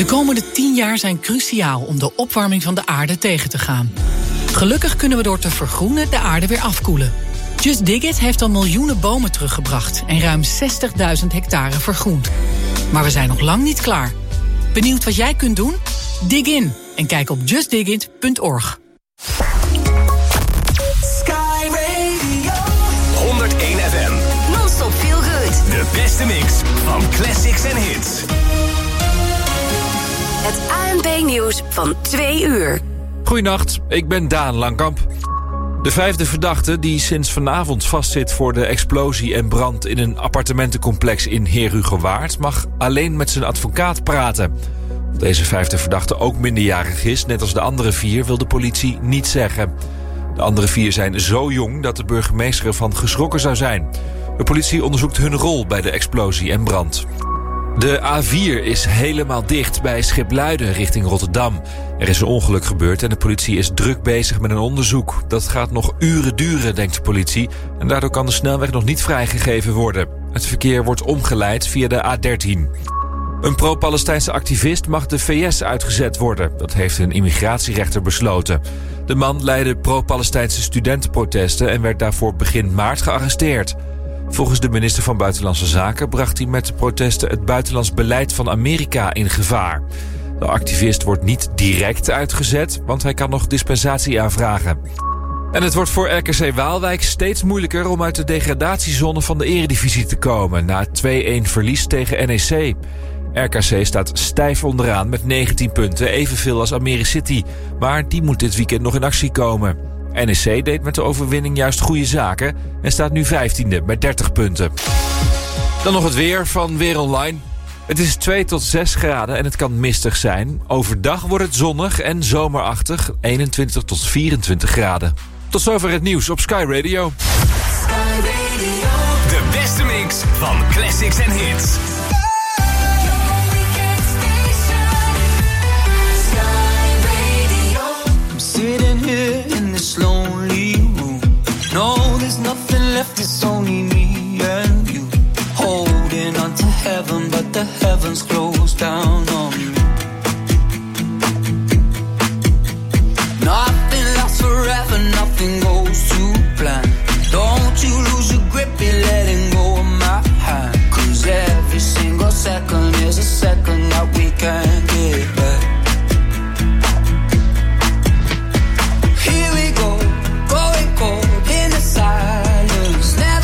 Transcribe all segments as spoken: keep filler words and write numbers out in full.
komende tien jaar zijn cruciaal om de opwarming van de aarde tegen te gaan. Gelukkig kunnen we door te vergroenen de aarde weer afkoelen. Just Dig It heeft al miljoenen bomen teruggebracht en ruim zestigduizend hectare vergroend. Maar we zijn nog lang niet klaar. Benieuwd wat jij kunt doen? Dig in en kijk op just dig it punt org. Sky Radio honderdéén F M. Non-stop feel good. De beste mix van classics en hits. Het A N B-nieuws van twee uur. Goedenacht, ik ben Daan Langkamp. De vijfde verdachte die sinds vanavond vastzit voor de explosie en brand in een appartementencomplex in Heerhugowaard mag alleen met zijn advocaat praten. Of deze vijfde verdachte ook minderjarig is, net als de andere vier, wil de politie niet zeggen. De andere vier zijn zo jong dat de burgemeester ervan geschrokken zou zijn. De politie onderzoekt hun rol bij de explosie en brand. De A vier is helemaal dicht bij Schipluiden richting Rotterdam. Er is een ongeluk gebeurd en de politie is druk bezig met een onderzoek. Dat gaat nog uren duren, denkt de politie. En daardoor kan de snelweg nog niet vrijgegeven worden. Het verkeer wordt omgeleid via de A dertien. Een pro-Palestijnse activist mag de V S uitgezet worden. Dat heeft een immigratierechter besloten. De man leidde pro-Palestijnse studentenprotesten en werd daarvoor begin maart gearresteerd. Volgens de minister van Buitenlandse Zaken bracht hij met de protesten het buitenlands beleid van Amerika in gevaar. De activist wordt niet direct uitgezet, want hij kan nog dispensatie aanvragen. En het wordt voor R K C Waalwijk steeds moeilijker om uit de degradatiezone van de eredivisie te komen na het twee-een verlies tegen N E C. R K C staat stijf onderaan met negentien punten, evenveel als Almere City. Maar die moet dit weekend nog in actie komen. N E C deed met de overwinning juist goede zaken en staat nu vijftiende met dertig punten. Dan nog het weer van Weer Online. Het is twee tot zes graden en het kan mistig zijn. Overdag wordt het zonnig en zomerachtig, eenentwintig tot vierentwintig graden. Tot zover het nieuws op Sky Radio. Sky Radio. De beste mix van classics en hits. Sitting here in this lonely room. No, there's nothing left, it's only me and you. Holding on to heaven, but the heavens closed down on me. Nothing lasts forever, nothing goes to plan. Don't you lose your grip, you're letting go of my hand. Cause every single second is a second that we can't get back. Here we go, going cold in the silence. Never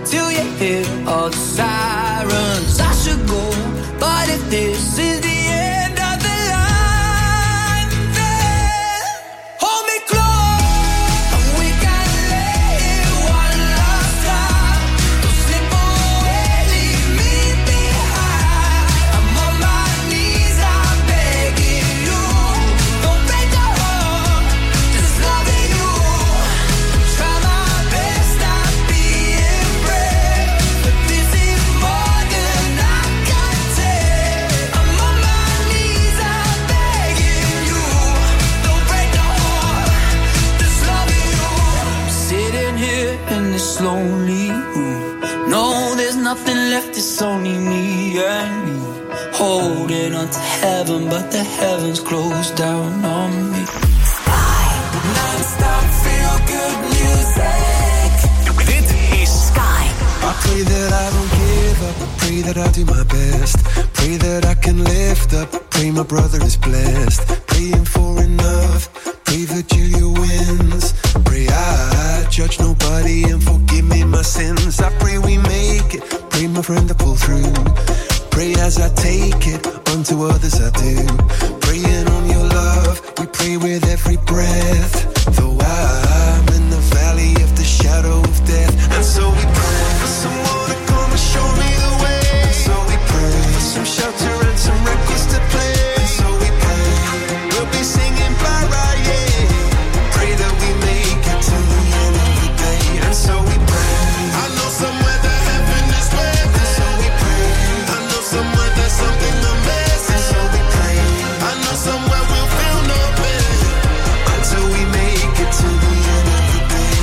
till you hear all the sirens. I should go, but if this is the end of the line, then hold me close and we can lay it one last time. Don't slip away, leave me behind. I'm on my knees, I'm begging you. Don't break the heart that's loving you. Try my best not being brave, but this is more than I can take. I'm on my knees, I'm begging you. Don't break the heart that's loving you. I'm sitting here in this lonely room. No, there's nothing left, it's only me and you. Holding on to heaven, but the heavens closed down on me. Non-stop feel good music. Dit is Sky. I pray that I don't give up. I pray that I do my best. Pray that I can lift up. Pray my brother is blessed. Praying for enough. Pray that Julia wins. Pray I judge nobody and forgive me my sins. I pray we make it. Pray my friend to pull through. Pray as I take it. Unto others I do. Praying on your love. We pray with every breath. Though I'm in the valley of the shadow of death. And so we pray for someone to come and show me the way. And so we pray for some shelter and some records to play. And so we pray we'll be singing bye bye, yeah. Pray that we make it to the end of the day. And so we pray. I know somewhere that heaven is waiting. And so we pray. I know somewhere there's something amazing. And so we pray. I know somewhere we'll feel no pain until we make it to the end of the day.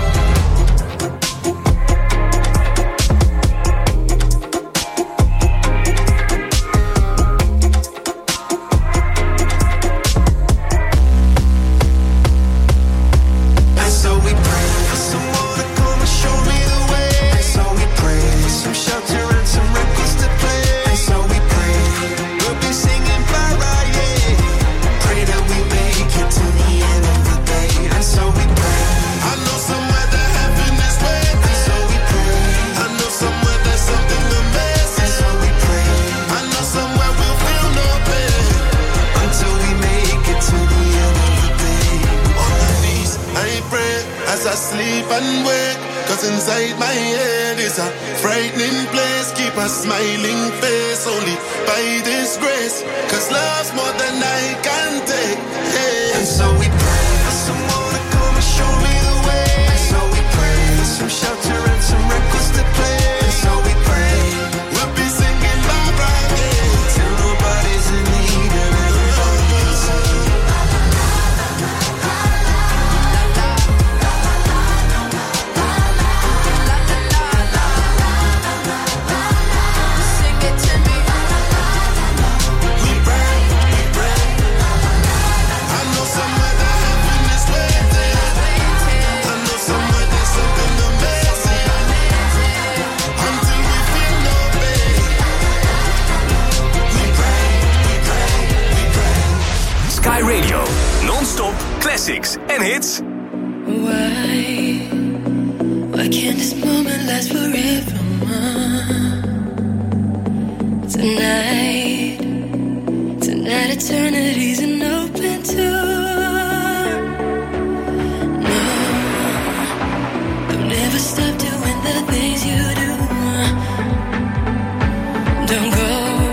And so we pray for someone to come and show me the way. And so we pray for some shelter and some records to play. And so we pray we'll be singing bye bye, yeah. Pray that we make it to the end of the day. And so we pray. I know somewhere that heaven is waiting. And so we pray. I know somewhere there's something amazing. And so we pray. I know somewhere we'll feel no pain until we make it to the end of the day. On my knees, I pray as I sleep and wake. Cause inside my head is a frightening place. Keep a smiling face only by this grace. Cause love's more than I can take. Hey. And so we pray for someone to come and show me the way. And so we pray for some shelter and some records to play. And so we pray we'll be singing bye bye, yeah. Till nobody's in need and everybody's saved. Sing it to me. We pray, we pray. I know somewhere that heaven is waiting. I know somewhere there's something amazing until we feel no pain. We pray, we pray, we pray. Sky Radio. Non-stop classics en hits. Why, why can't this moment last forever? Tonight, tonight eternity's an open door. No, don't ever stop doing the things you do. Don't go,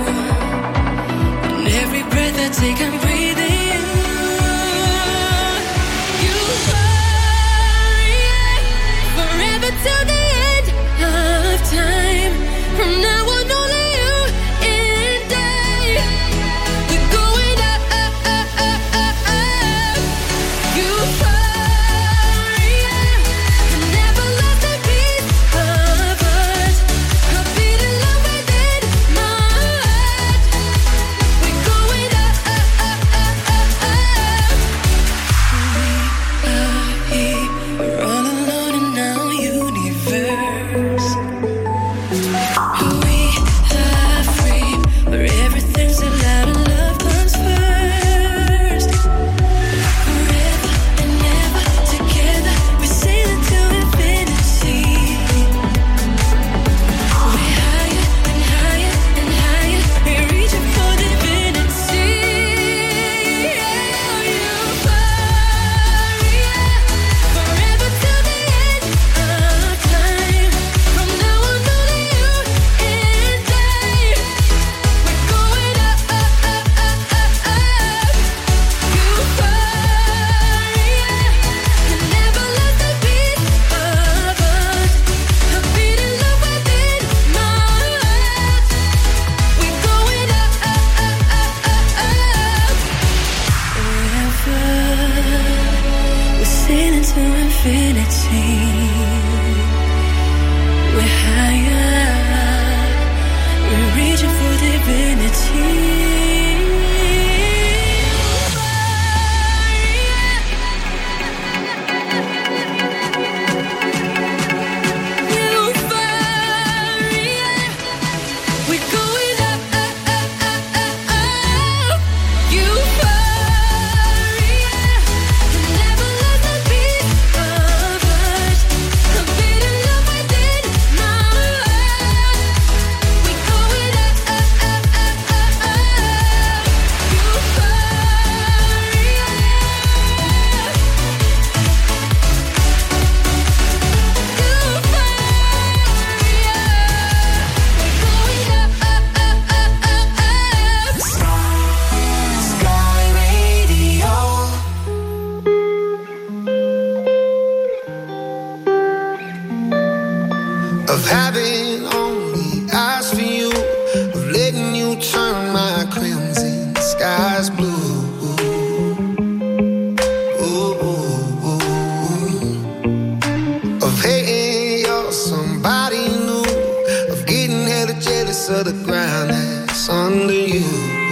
and every breath I take I'm breathing. You are forever till the end of time. From now on, only you and I. We're going up, up, up, up, up, up. divinity. Of having only eyes for you, of letting you turn my crimson skies blue. Ooh, ooh, ooh. Of hating you're somebody new, of getting hella jealous of the ground that's under you.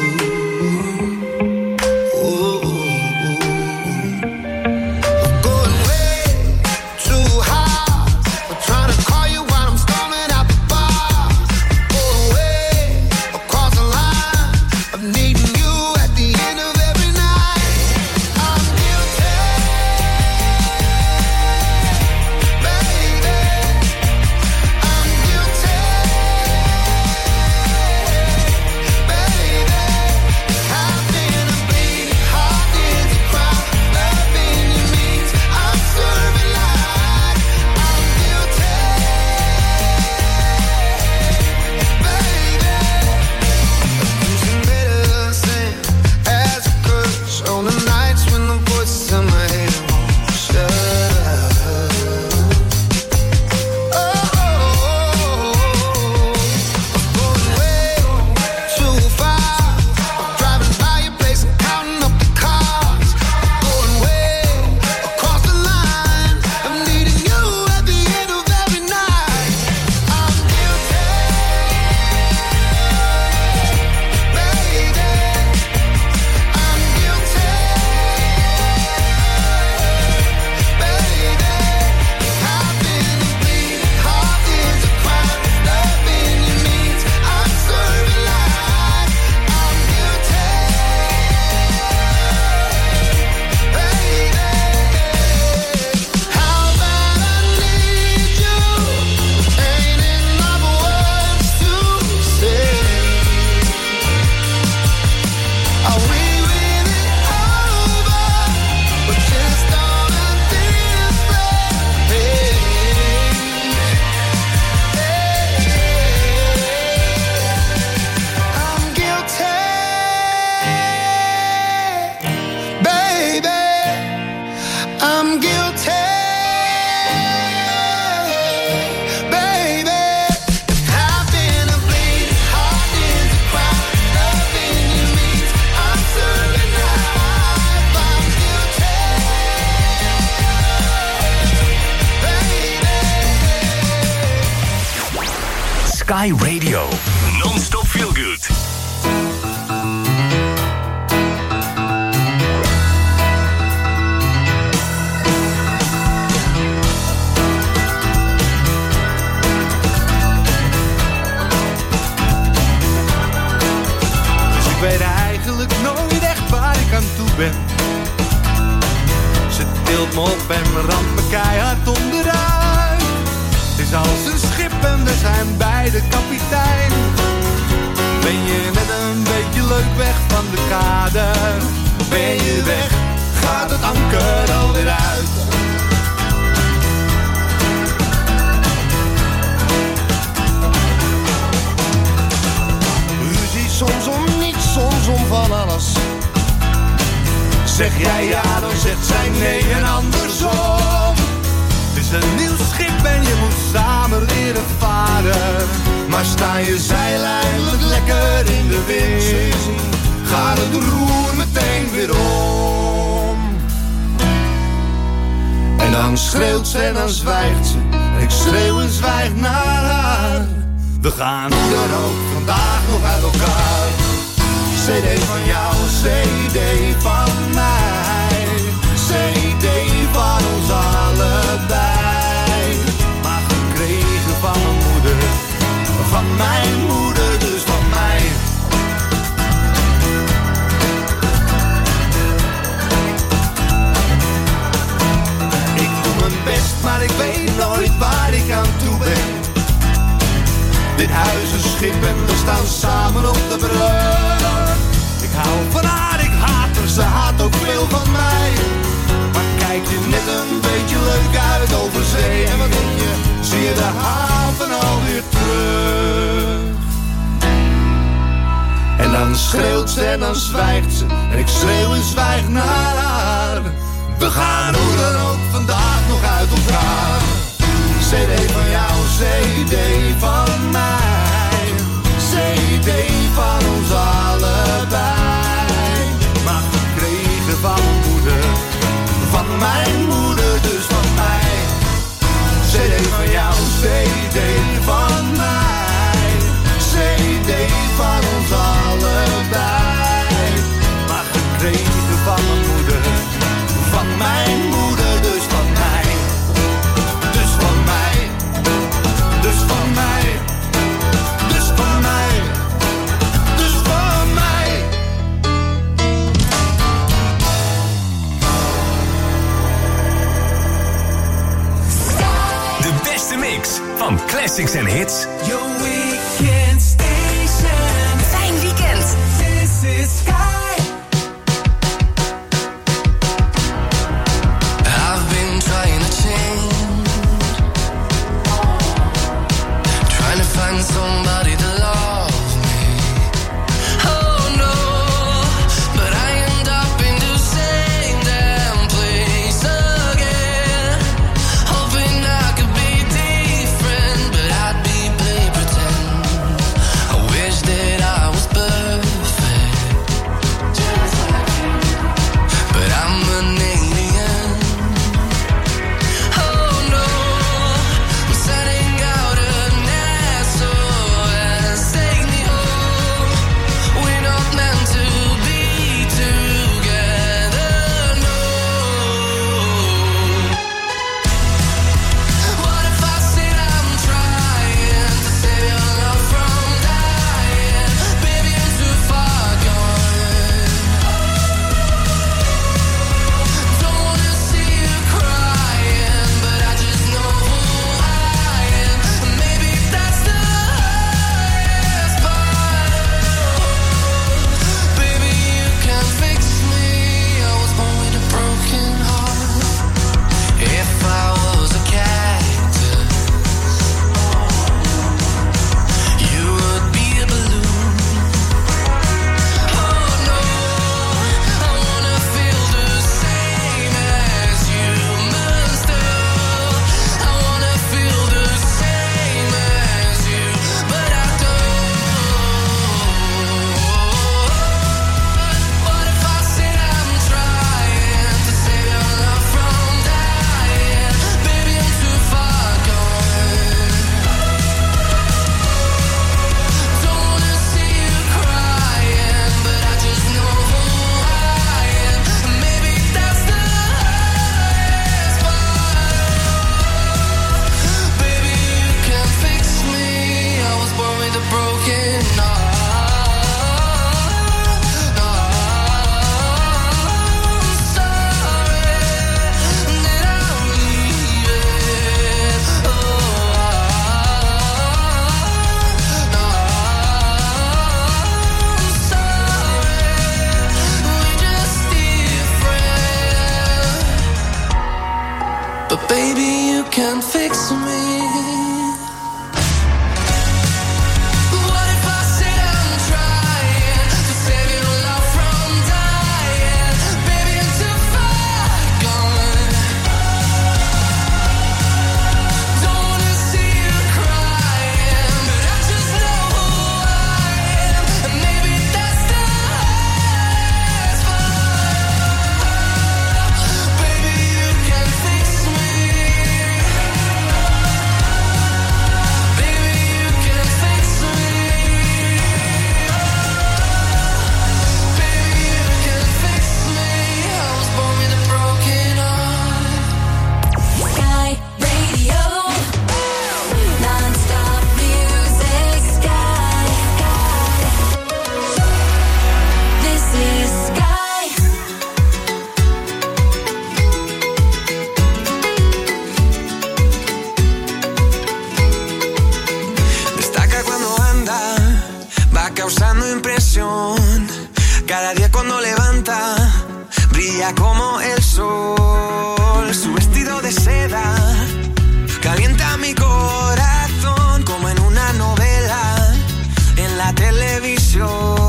Sky Radio. Non-stop feel good. Dus ik weet eigenlijk nooit echt waar ik aan toe ben. Ze tilt me op en ramt me keihard onderuit. Het is als een schip en we zijn beide kapitein. Ben je net een beetje leuk weg van de kade? Ben je weg, gaat het anker alweer uit. Ruzie soms om niets, soms om van alles. Zeg jij ja, dan zegt zij nee en andersom. Het is een nieuw schip en je moet samen leren varen. Maar sta je zeil eindelijk lekker in de wind, gaat het roer meteen weer om. En dan schreeuwt ze en dan zwijgt ze. En ik schreeuw en zwijg naar haar. We gaan hoe dan ook vandaag nog uit elkaar. D van jou, C D van mij. C D van ons allebei. Maar gekregen van mijn moeder, van mijn moeder, dus van mij. Ik doe mijn best, maar ik weet nooit waar ik aan toe ben. Dit huis is schip en we staan samen op de brug. Ik hou van haar, ik haat haar, ze haat ook veel van mij. Maar kijk je net een beetje leuk uit over zee. En wat denk je, zie je de haven alweer terug. En dan schreeuwt ze en dan zwijgt ze. En ik schreeuw en zwijg naar haar. We gaan hoe dan ook vandaag nog uit elkaar. C D van jou, C D van mij. C D van ons allebei. Maar gekregen van mijn moeder, van mijn moeder, dus van mij. C D van jou, C D van mij. C D van ons allebei. Maar gekregen van mijn moeder, van mijn moeder, dus van mij. Dus van mij, dus van mij, dus van mij, dus van mij. De beste mix van classics en hits. Your weekend station. Fijn weekend. This is Sky. I've been trying to change, trying to find somebody to love me. Oh no, but I end up in the same damn place again. Hoping I could be different, but I'd be play pretend. I wish that I was perfect. Cada día cuando levanta, brilla como el sol. Su vestido de seda calienta mi corazón como en una novela en la televisión.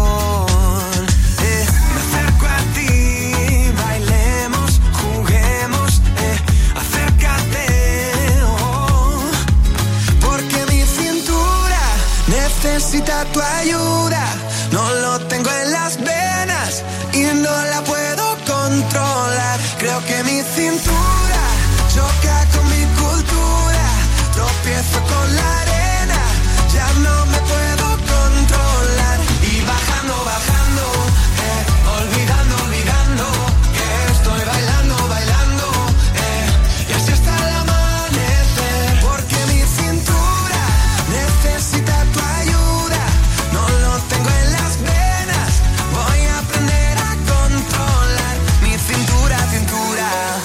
Eh, me acerco a ti, bailemos, juguemos, eh, acércate, oh, porque mi cintura necesita tu ayuda. No lo tengo en las venas y no la puedo controlar. Creo que mi cintura choca con mi cultura. Tropiezo con la arena, ya no me puedo controlar. Y bajando, bajando, eh, olvidando, olvidando, que estoy bailando, bailando, eh, y así hasta el amanecer. Porque mi cintura necesita tu ayuda. No lo tengo en las venas, voy a aprender a controlar mi cintura, cintura.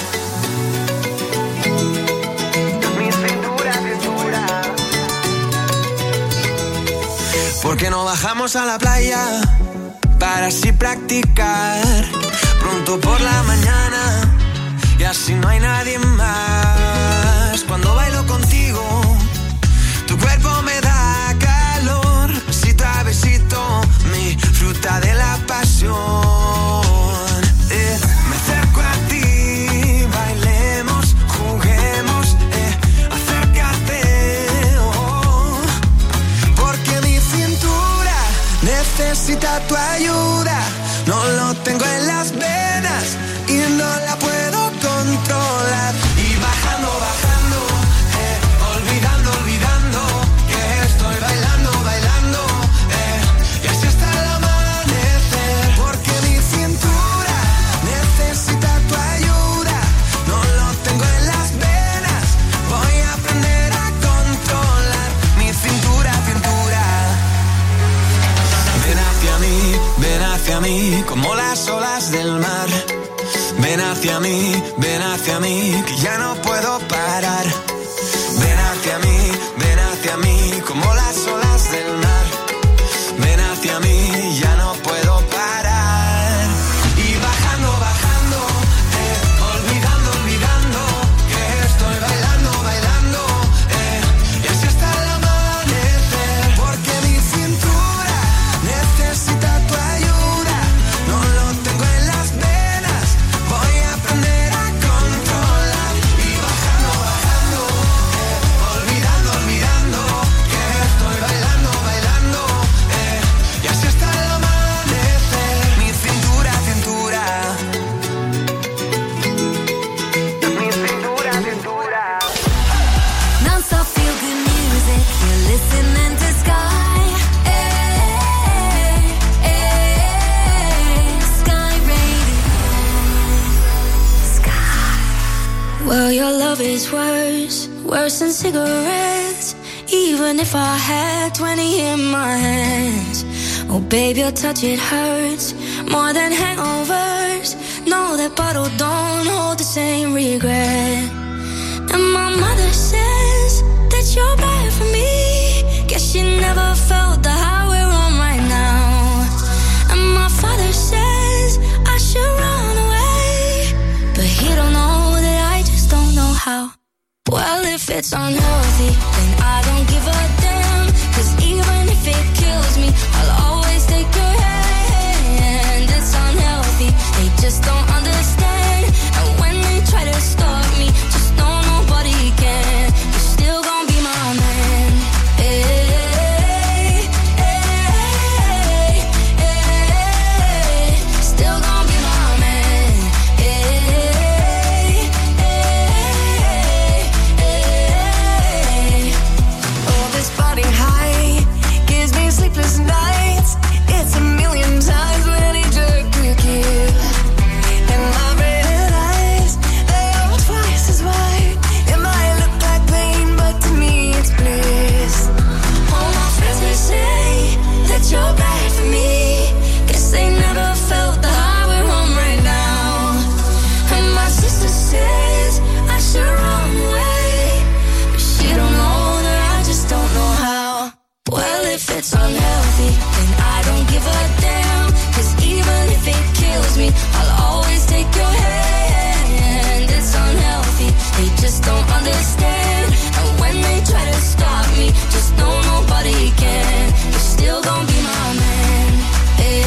Mi cintura, cintura. ¿Por qué no bajamos a la playa para así practicar pronto por la mañana y así no hay nadie más? Cuando bailo contigo, tu cuerpo me da calor, besito a besito, mi fruta de la pasión. Eh, me acerco a ti, bailemos, juguemos, eh, acércate, oh, porque mi cintura necesita tu ayuda. No lo tengo en las venas y no la puedo controlar. Y bajando, bajando, eh, olvidando, olvidando, que estoy bailando, bailando, eh, y así hasta el amanecer. Porque mi cintura necesita tu ayuda. No lo tengo en las venas, voy a aprender a controlar mi cintura, cintura. Ven hacia mí, ven hacia mí, como las olas del mar. Ven hacia mí, ven hacia mí, que ya no puedo parar. Ven hacia mí, ven hacia mí, como las olas del mar. Ven hacia mí, ya no puedo parar. Y bajando, bajando, eh, olvidando, olvidando, que estoy bailando, bailando, eh, y así hasta el amanecer. Porque mi cintura necesita tu ayuda. No lo tengo en las venas, voy a aprender a controlar. Y bajando, bajando, eh, olvidando, olvidando, que estoy bailando, bailando, eh, y así hasta el amanecer. Mi cintura, cintura. Mi cintura, cintura. Non-stop feel good music, you're listening to Sky. Hey, hey, Sky Radio. Sky. Well, your love is worse, worse than cigarettes. Even if I had twenty in my hands. Oh, babe, your touch, it hurts more than hangovers. No, that bottle don't hold the same regret. And my mother says that you're bad for me. Guess she never felt the high we're on right now. And my father says I should run away, but he don't know that I just don't know how. Well, if it's unhealthy, then I don't give a damn. Cause even if it kills me, I'll always take your hand. It's unhealthy, they just don't understand. And when they try to stop me, just know nobody can. You're still gonna be my man. Hey, hey, hey, still gonna be my man. Hey, hey, hey. Oh, this body high gives me sleepless nights. It's a million times when he jerked to kill. And my red eyes, they are twice as wide. It might look like pain, but to me it's bliss. All my friends, they say that you're bad for me. Guess they never felt the high we're on right now. And my sister says I should run away, but she don't know that I just don't know how. Well, if it's unhealthy, then I don't give a damn. Cause even They just don't understand. And when they try to stop me, just know nobody can. You're still gonna be my man. Hey,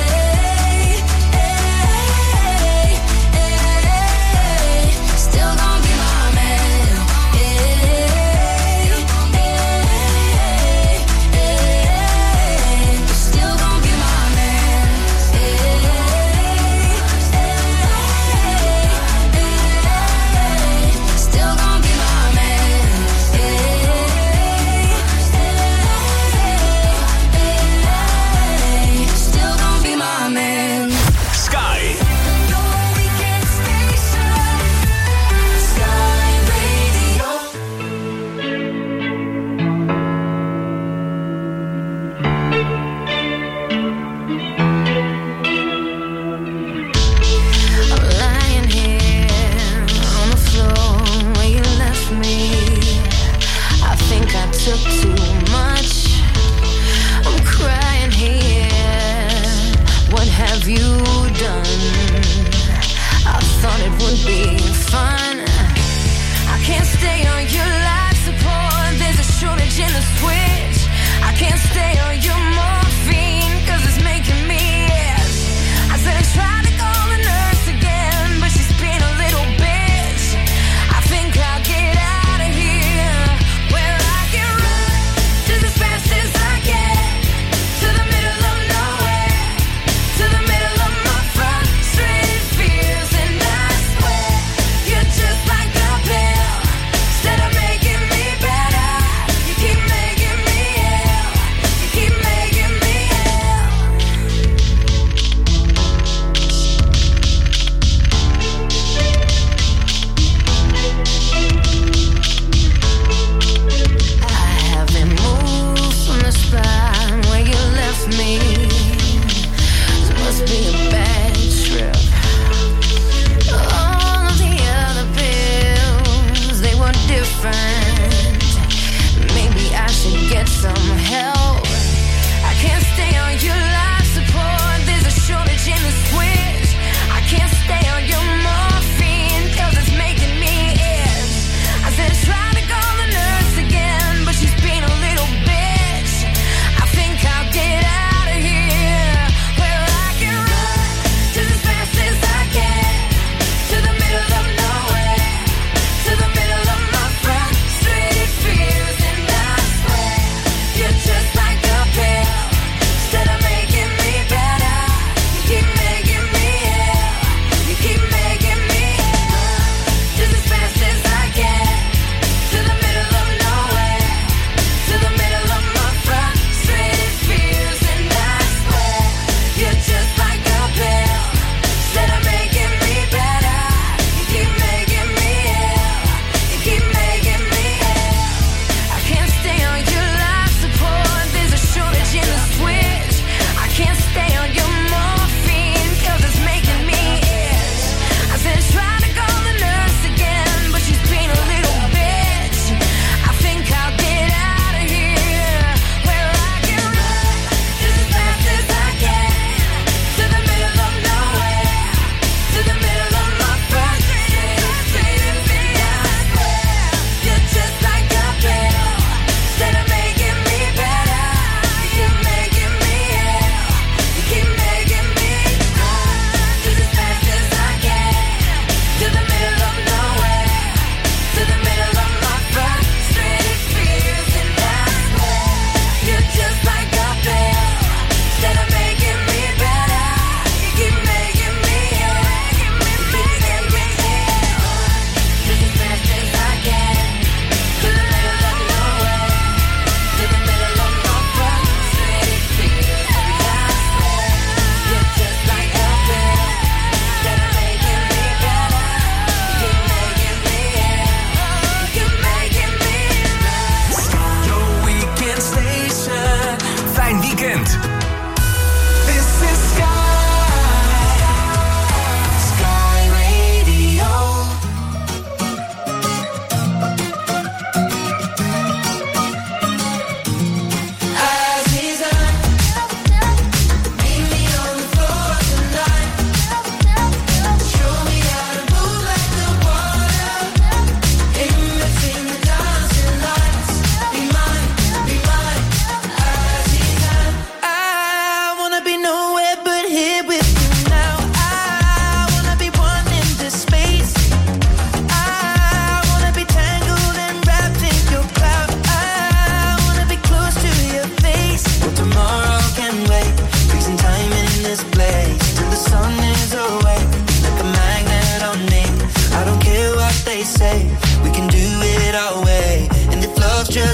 hey, hey, still gonna be my man. Hey, hey, hey, you're still gonna be my man. Hey, hey, hey, still gonna be my man. Hey, hey, still gonna be my man. Sky. Your weekend station, Sky Radio. I'm lying here on the floor where you left me. I think I took too much. I'm crying here. What have you done? I thought it would be fun. I can't stay on your life support. There's a shortage in the switch. I can't stay on your morphine, cause it's making me itch. I said I tried to call the nurse again, but she's been a little bitch. I think I'll get out of here where I can run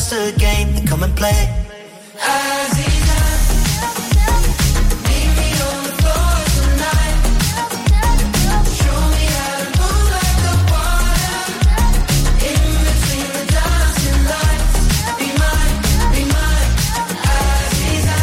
just a game, then come and play. Aziza, meet me on the floor tonight. Show me how to move like the water. In between the dancing lights. Be mine, be mine, Aziza.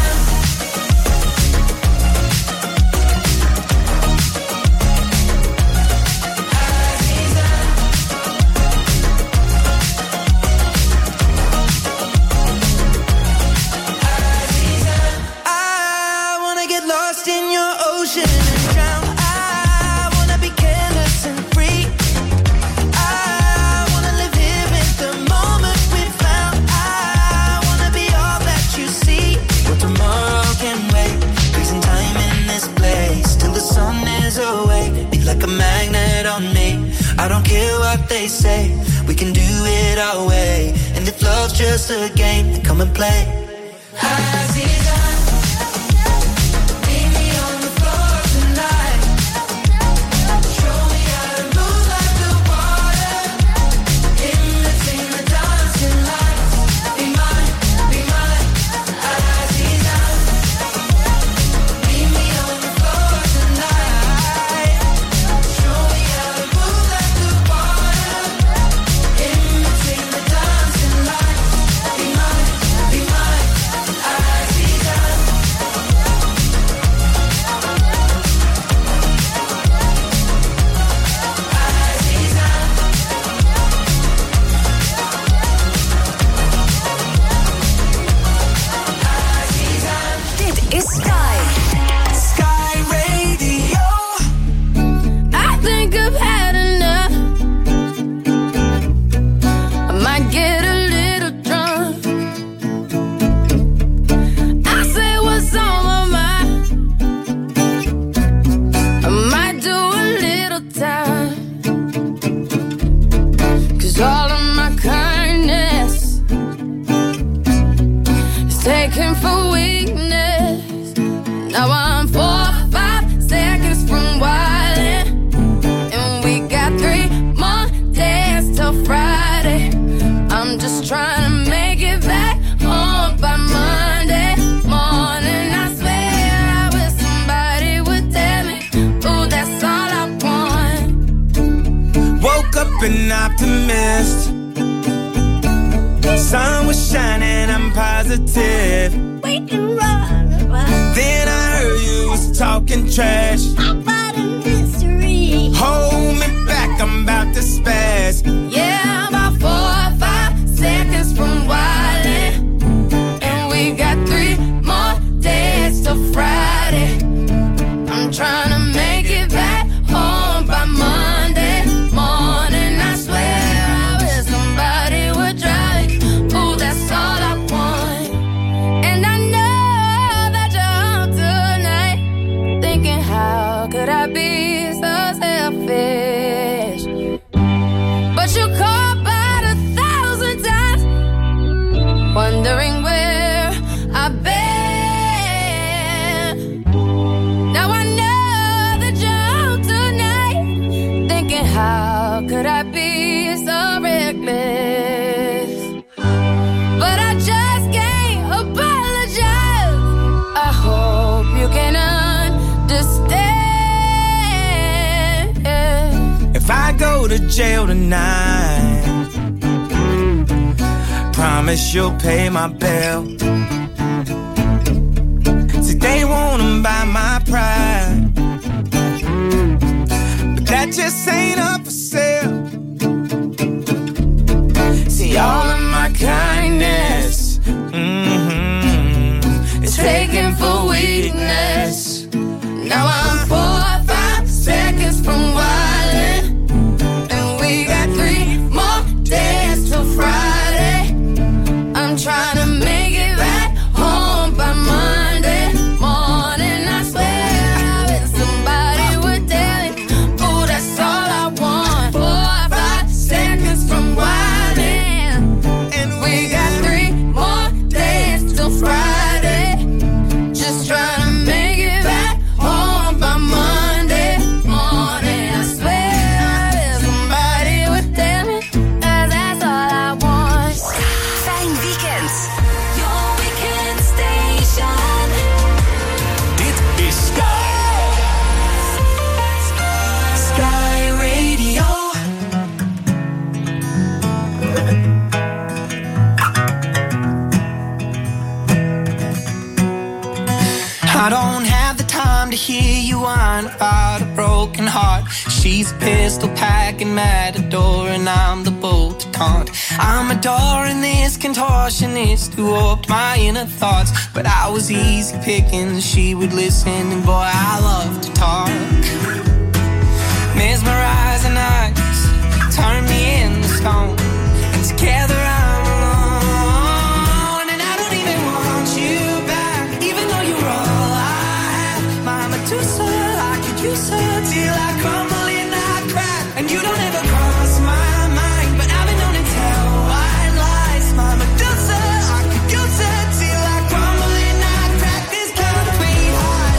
I don't care what they say, we can do it our way. And if love's just a game, then come and play. Aziza, meet me on the floor tonight. Show me how to move like the water. In between the dancing lights. Be mine, be mine, Aziza. Meet me on the floor tonight. Show me how to move like the water. In between the dancing lights. Be mine, be mine, Aziza. Dit is Sky. Sky Radio. I think I've had enough. I might get a little drunk. I say what's on my mind. I might do a little time. 'Cause all of my kindness is taken for weakness. Now I'm four or five seconds from wildin'. And we got three more days till Friday. I'm just trying to make it back home by Monday morning. I swear I wish somebody would tell me, ooh, that's all I want. Woke up an optimist. Sun was shining, I'm positive. We can run, run. Then I heard you was talking trash. About a mystery. Hold me back, I'm about to spaz. Yeah, about four or five seconds from wildin'. And we got three more days till Friday. I'm trying to make it back home by Monday morning. I swear I wish somebody would drive. Ooh, that's all I want. And I know that you're home tonight, thinking how could I be so selfish? But you called about a thousand times, wondering where I've been. Now I know that you're home tonight, thinking how could I be so reckless? But I just can't apologize. I hope you can understand. If I go to jail tonight, promise you'll pay my bill. See, they wanna buy my pride, but that just ain't up for sale. See, all of my kindness, mm-hmm, is taken for weakness. Now I'm four or five seconds from wildin'. And we got three more days till Friday. I'm trying to make it back home by Monday morning. I swear I wish somebody would tell me, ooh, that's all I want. Four or five seconds from wildin'. And we got three I don't have the time to hear you whine about a broken heart. She's a pistol packing matador and I'm the bull to taunt. I'm adoring this contortionist who warped my inner thoughts, but I was easy picking, she would listen, and boy, I love to talk. Mesmerizing eyes turn me into stone, and together I'm alone, and I don't even want you back, even though you're all I have. My Medusa, I could use her till I crumble and I crack, and you don't ever cross my mind, but I've been known to tell white lies. My Medusa, I could use her till I crumble and I crack. This concrete heart,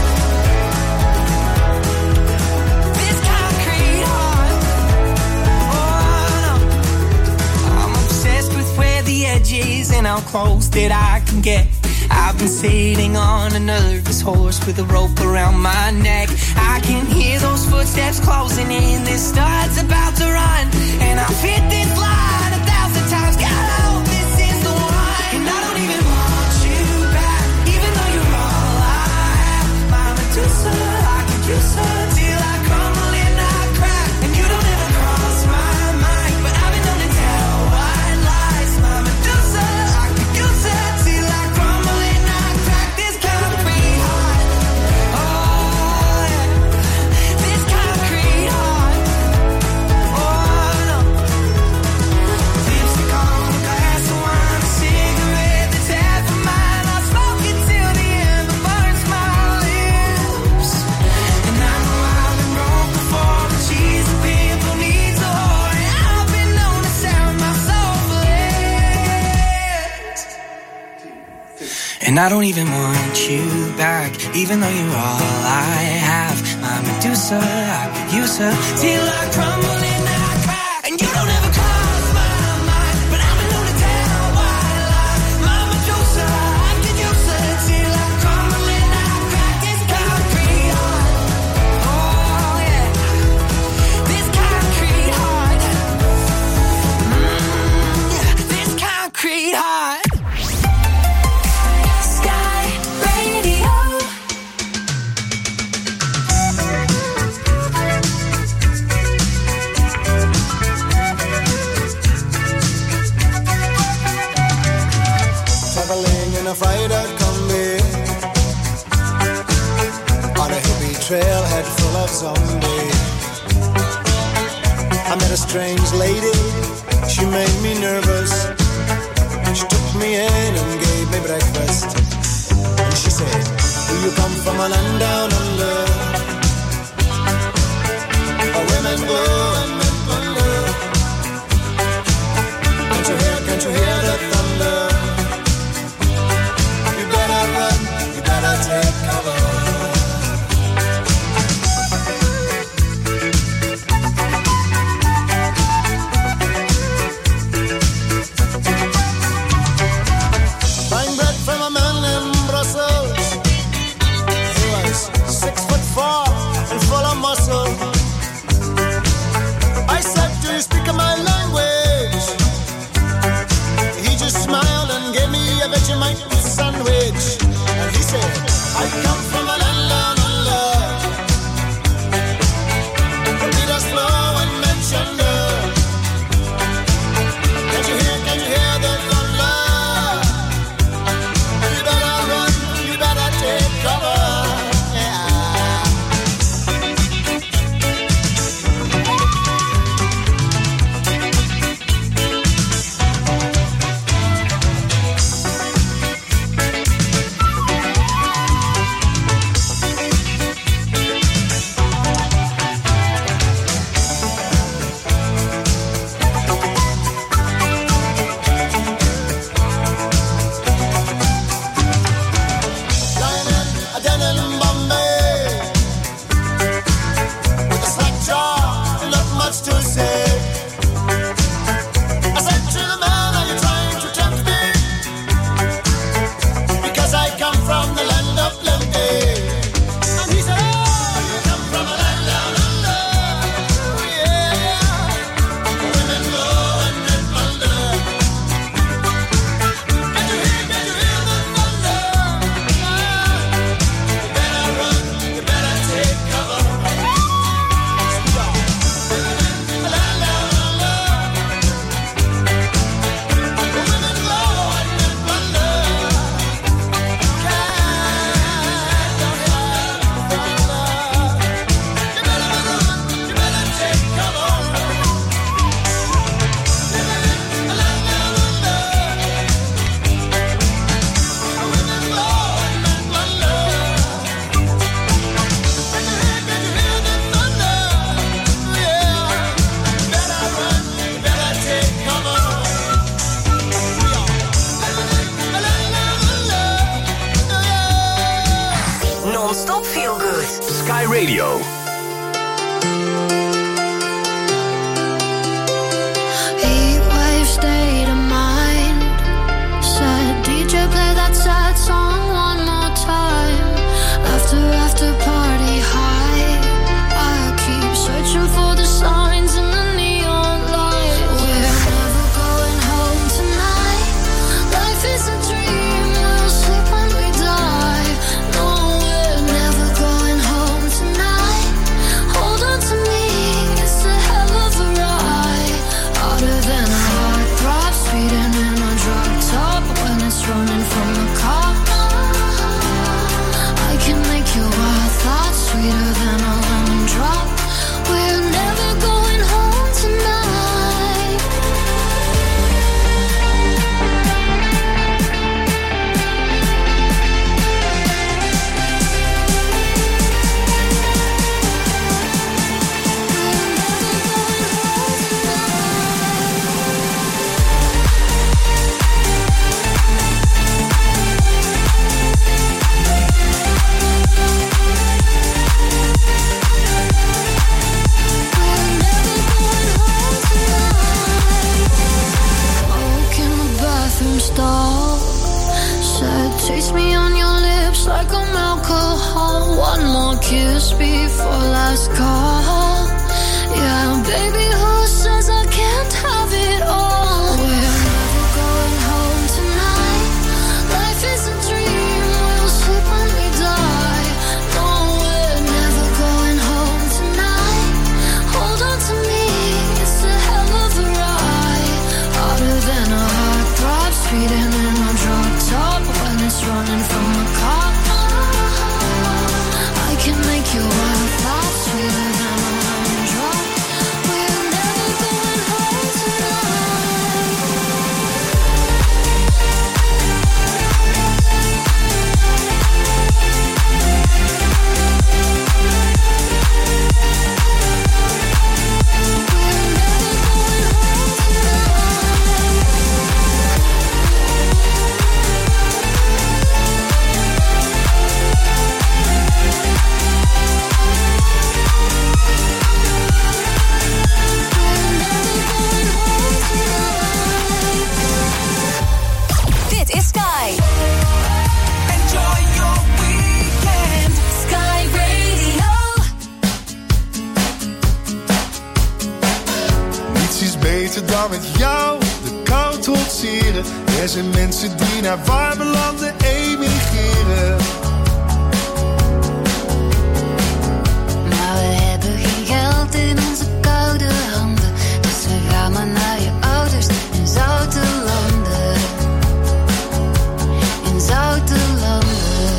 this concrete heart. Oh no, I'm obsessed with where the edge is and how close that I can get. I've been sitting on a nervous horse with a rope around my neck. I can hear those footsteps closing in. This start's about to run, and I've hit this line a thousand times. God, I hope this is the one. And I don't even want you back, even though you're all I have. My Medusa, I could use her till I crumble and I crack, and you don't ever cross my mind, but I've been known to tell white lies. My Medusa, I could use her till I crumble and I crack. This concrete heart, oh yeah, this concrete heart, oh no. Lipstick on a glass of wine, a cigarette that's half of mine. I'll smoke it till the end, but burns my lips. And I know I've been broke before, but she's a pimple needs a whore, and I've been known to sell my soul for less. And I don't even want you back, even though you're all I have. My Medusa, I could use her till I crumble and I crack, and you don't ever cross my mind, but I've been known to tell white lies. My Medusa, I could use her till I crumble and I crack. This concrete heart, oh yeah, this concrete heart, mm, yeah, this concrete heart. Sky Radio. Traveling in a freighter combi on a hippie trailhead full of zombies. I met a strange lady, she made me nervous. She took me in and gave me breakfast. And she said, do you come from a land down under, where women go and men wonder? Can't you hear, can't you hear the thunder? You better run, you better take cover. Buying bread from a man in Brussels. He was six foot four and full of muscle. I said, do you speak my language? He just smiled and gave me a Vegemite sandwich. And he said, I come from a land down under, the beaters flow and men thunder. Can't you hear, can't you hear the thunder? You better run, you better take cover. Yeah. Feel Good. Sky Radio. Heatwave state of mind. Said D J play that sad song one more time. After after party high. I keep searching for the signs in the neon light. We're never going home tonight. Life is a dream. We'll sleep when we die. No, we're never going home tonight. Hold on to me. It's a hell of a ride. Harder than a heart throb. Speeding in a drop top when it's running from a car. I can make your wild thoughts sweeter than a lemon drop. We're never going home tonight. Smoke in the bathroom stall. Said, taste me on your lips like I'm alcohol. One more kiss before last call. Yeah, baby, who says I can't have it all? We're never going home tonight. Life is a dream. We'll sleep when we die. No, we're never going home tonight. Hold on to me. It's a hell of a ride. Harder than a heart throb. Speeding in a drop top when it's running from a car. I can make your wild thoughts sweeter than a lemon drop. We're never going home tonight. We're never going home Dit is Sky. Enjoy your weekend. Sky Radio. Niets is beter dan met jou de kou trotseren. Er zijn mensen die naar warme landen emigreren. Maar we hebben geen geld in onze koude handen. Dus we gaan maar naar je ouders in zoute landen. In zoute landen.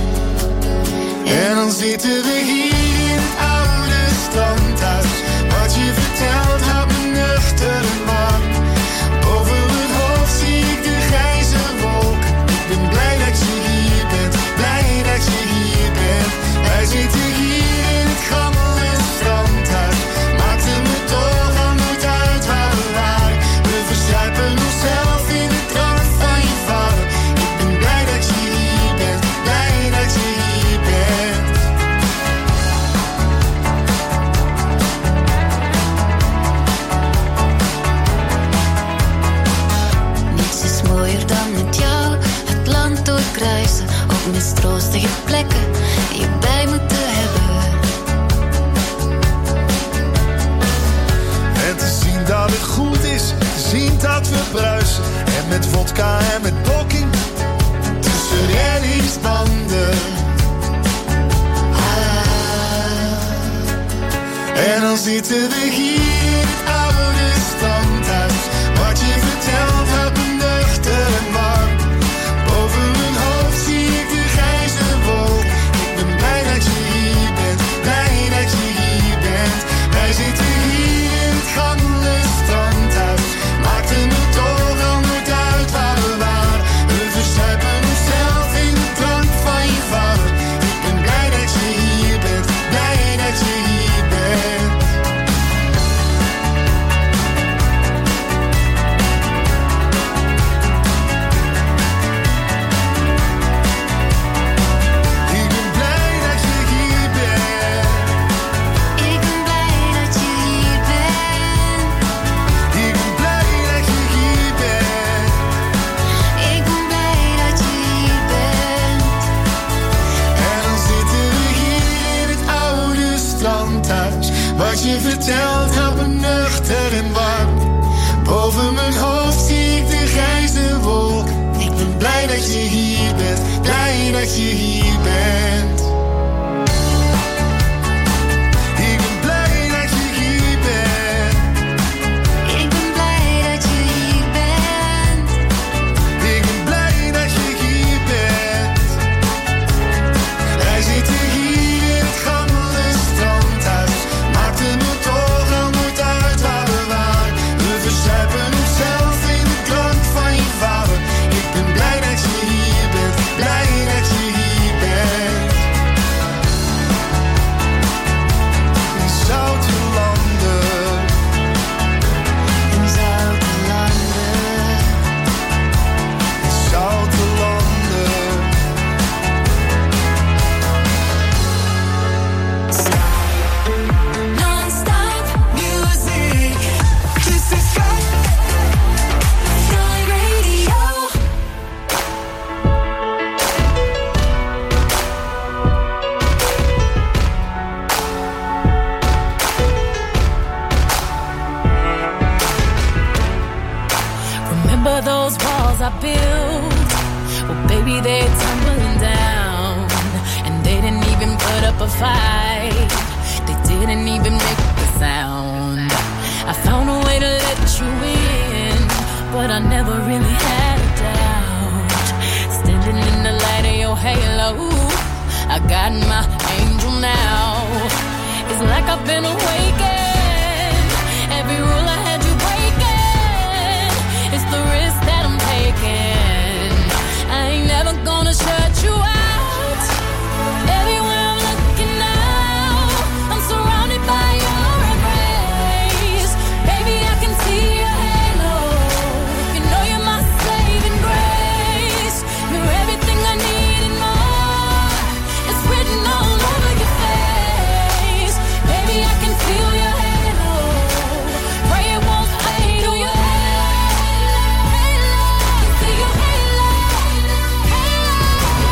En dan zitten we hier in het oude strandhuis. Wat je vertelt houdt me nuchter, man. Over het hoofd zie ik de grijze wolk. Ik ben blij dat je hier bent, blij dat je hier bent. Wij zitten hier in het gammele strandhuis. Maakt het me toch al nooit uit waar we waren. We verzuipen onszelf in de drank van je vader. Ik ben blij dat je hier bent, blij dat je hier bent. Niets is mooier dan met jou het land doorkruisen. Op mistroostige plekken je bij moeten hebben. En te zien dat het goed is, te zien dat we bruisen. En met vodka en met blokking, tussen reddingsbanden. Ah. En dan zitten we hier in het oude standhuis. Wat je vertelt houdt me nuchter en warm. Boven mijn hoofd zie ik de grijze wolk. Ik ben blij dat je hier bent, blij dat je hier bent. Wij zitten hier in het gammele strandhuis. Maakt het me toch al nooit uit waar we waren. We verzuipen onszelf in de drank van je vader. Ik ben blij dat je hier bent, blij dat je hier bent. je vertelt houdt me nuchter en warm. Boven mijn hoofd zie ik de grijze wolk. Ik ben blij dat je hier bent, blij dat je hier bent. Ik ben blij dat je hier bent. Ik ben blij dat je hier bent. Ik ben blij dat je hier bent. Wij zitten hier in het gammele strandhuis. Maakte me toch al nooit uit waar we waren. We verzuipen onszelf in de drank van je vader. Ik ben blij dat je hier bent, blij dat je hier bent. In zoute landen, In zoute landen. in zoute landen. Non-stop music. This is Sky. Sky Radio. Remember those walls I built? Well, baby, they're tumbling down. And they didn't even put up a fight. They didn't even make a sound. I found a way to let you in, but I never really had a doubt. Standing in the light of your halo, I got my angel now. It's like I've been awakened. Every rule I had you breaking. It's the risk that I'm taking. I ain't never gonna shut you out. Everywhere I'm looking now, I'm surrounded by your embrace. Baby, I can see your halo. You know you're my saving grace. You're everything I need and more. It's written all over your face. Baby, I can feel your halo. Pray it won't fade. Oh, your halo, halo. See your halo, halo.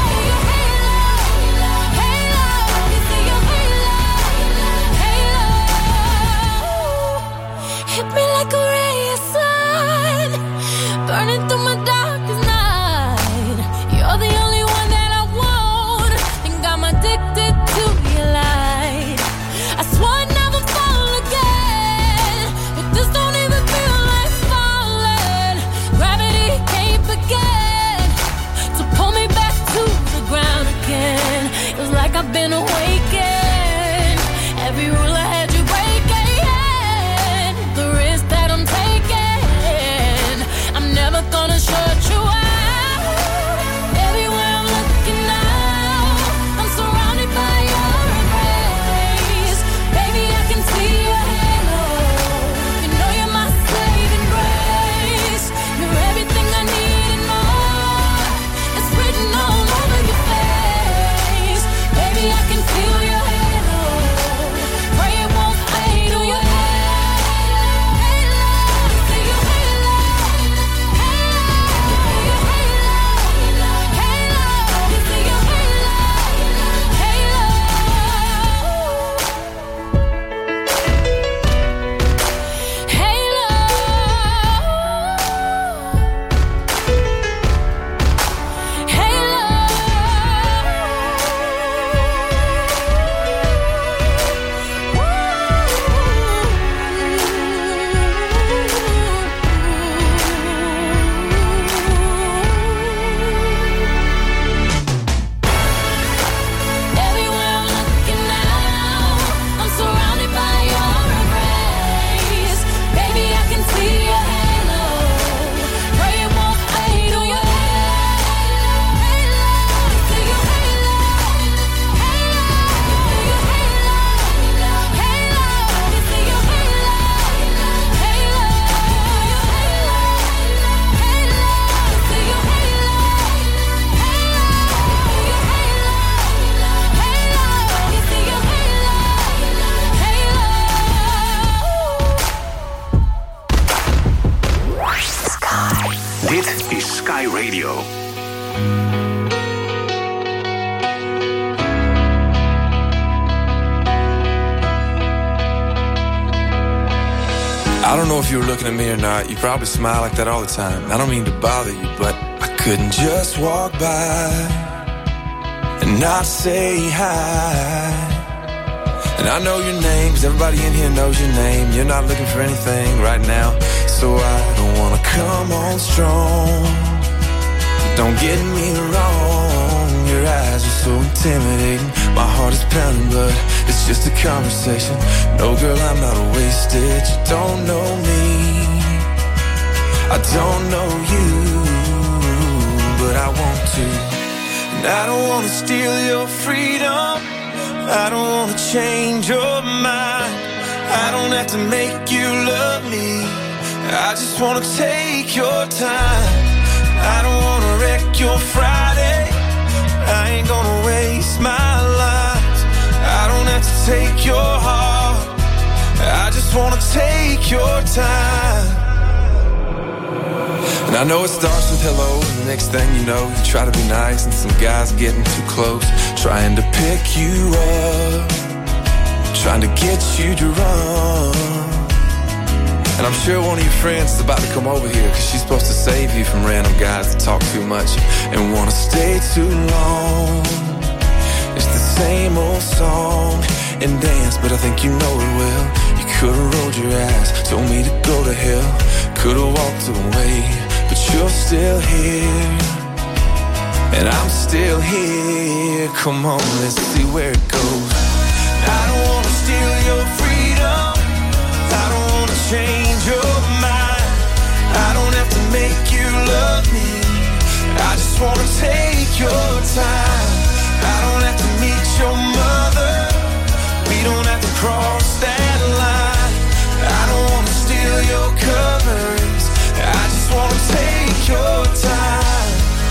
I don't know if you were looking at me or not. You probably smile like that all the time. I don't mean to bother you, but I couldn't just walk by and not say hi. And I know your name, 'cause everybody in here knows your name. You're not looking for anything right now, so I don't wanna come on strong. Don't get me wrong, your eyes are so intimidating. My heart is pounding, but it's just a conversation. No, girl, I'm not wasted. You don't know me, I don't know you, but I want to. And I don't wanna steal your freedom, I don't wanna change your mind. I don't have to make you love me, I just wanna take your time. I don't wanna wreck your Friday, I ain't gonna waste my life. I don't have to take your heart, I just wanna take your time. And I know it starts with hello, and the next thing you know, you try to be nice, and some guy's getting too close, trying to pick you up, trying to get you to run. And I'm sure one of your friends is about to come over here, 'cause she's supposed to save you from random guys that talk too much and wanna stay too long. It's the same old song and dance, but I think you know it well. You could've rolled your eyes, told me to go to hell, could've walked away, but you're still here, and I'm still here. Come on, let's see where it goes. I don't wanna steal your freedom, I don't wanna change your mind. I don't have to make you love me, I just wanna take your time. I don't have to meet your mother, we don't have to cross that line. I don't wanna steal your covers, I just wanna take your time.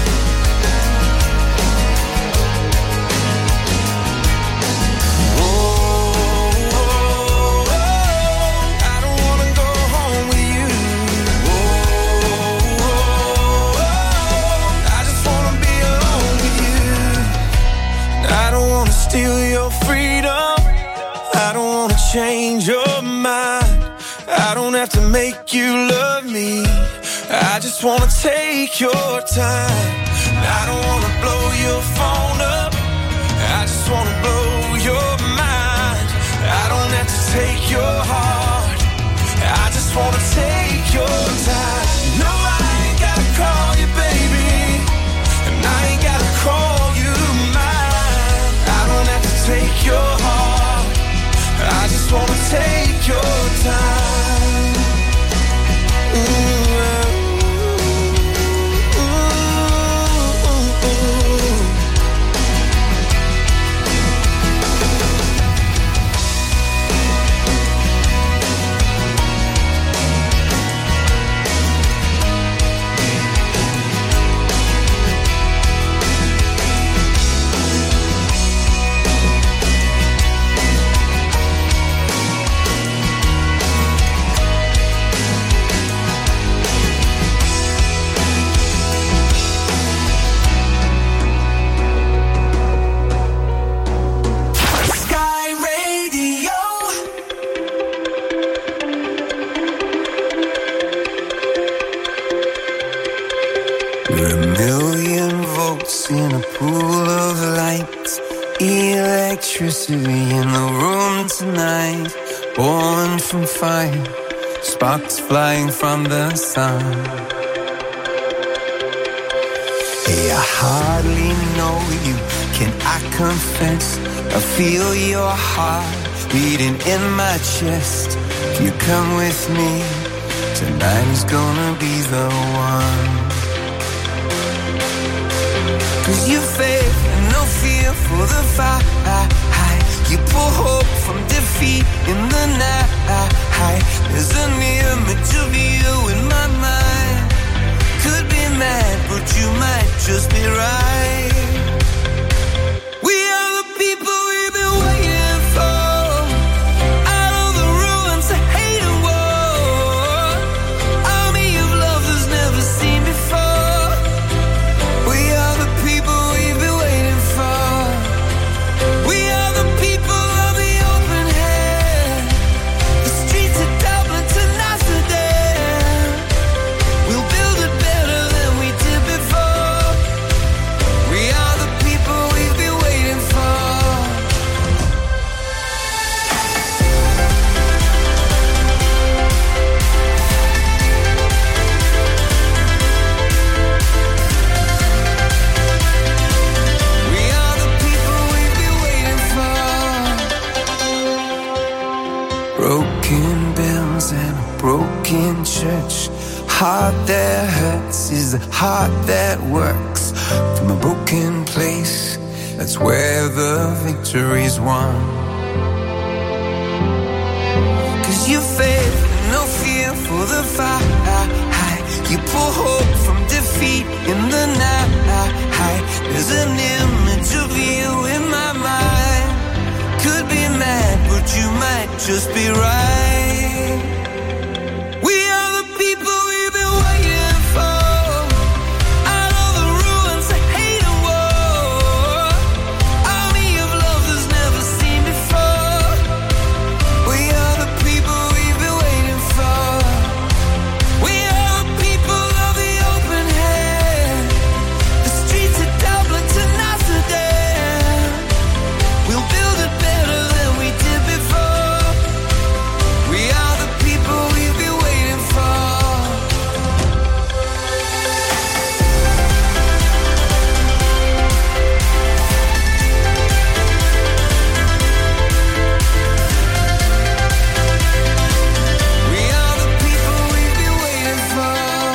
Steal your freedom, I don't wanna change your mind. I don't have to make you love me, I just wanna take your time. I don't wanna blow your phone up, I just wanna blow your mind. I don't have to take your heart, I just wanna take your time. No, I ain't gotta call you baby, and I ain't gotta call you mine. I don't have to take your heart, I just wanna take your time. Ooh. In a pool of light, electricity in the room tonight, born from fire, sparks flying from the sun. Hey, I hardly know you, can I confess? I feel your heart beating in my chest. If you come with me, tonight is gonna be the one. 'Cause you faith and no fear for the fight. You pull hope from defeat in the night. There's an image of you in my mind. Could be mad, but you might just be right. We are the people we've been waiting for. Out of the ruins of hate and war. Army of love that's never seen before. We are the people we've been waiting for. We are the people of the open hand. The streets of Dublin to Nazareth. broken bells and a broken church. Heart that hurts is the heart that works. From a broken place, that's where the victory's won. Cause you faith, no fear for the fight. You pull hope from defeat in the night. There's an image of you in my mind. Could be mad, but you might just be right. We are the people we've been waiting for. Out of the ruins of hate and war. Army of love that's never seen before. We are the people we've been waiting for. We are the people of the open hand. The streets of Dublin to Amsterdam. We'll build it better than we did before. We are the people we've been waiting for. We are the people we've been waiting for.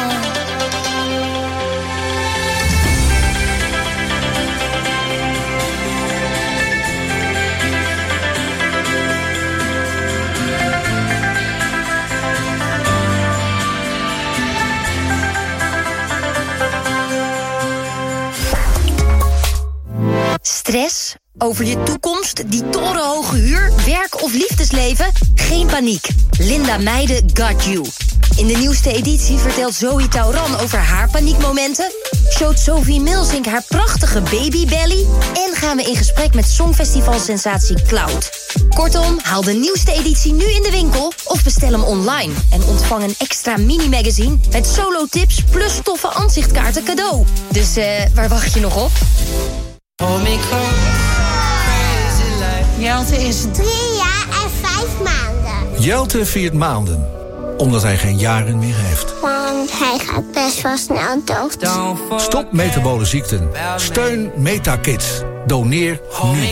Stress? Over je toekomst, die torenhoge huur, werk of liefdesleven? Geen paniek. Linda Meijden got you. In de nieuwste editie vertelt Zoe Tauran over haar paniekmomenten, showt Sophie Milsink haar prachtige babybelly en gaan we in gesprek met Songfestivalsensatie Cloud. Kortom, haal de nieuwste editie nu in de winkel of bestel hem online en ontvang een extra mini-magazine met solo-tips plus toffe aanzichtkaarten cadeau. Dus eh, waar wacht je nog op? Jelte is drie jaar en vijf maanden. Jelte viert maanden, omdat hij geen jaren meer heeft. Want hij gaat best wel snel dood. Stop metabole ziekten. Steun MetaKids. Doneer nu.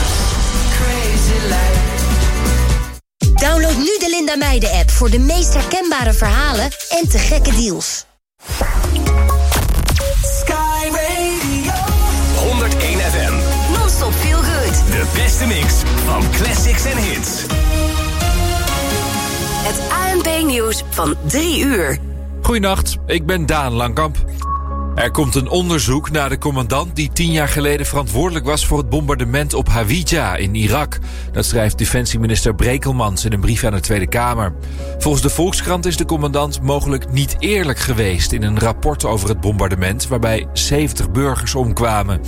Download nu de Linda Meijden app voor de meest herkenbare verhalen en te gekke deals. Sky Radio honderdéén F M. Non-stop feel good. De beste mix van classics en hits. Het A N P-nieuws van drie uur. Goeienacht, ik ben Daan Langkamp. Er komt een onderzoek naar de commandant die tien jaar geleden verantwoordelijk was voor het bombardement op Hawija in Irak. Dat schrijft defensieminister Brekelmans in een brief aan de Tweede Kamer. Volgens de Volkskrant is de commandant mogelijk niet eerlijk geweest in een rapport over het bombardement waarbij zeventig burgers omkwamen.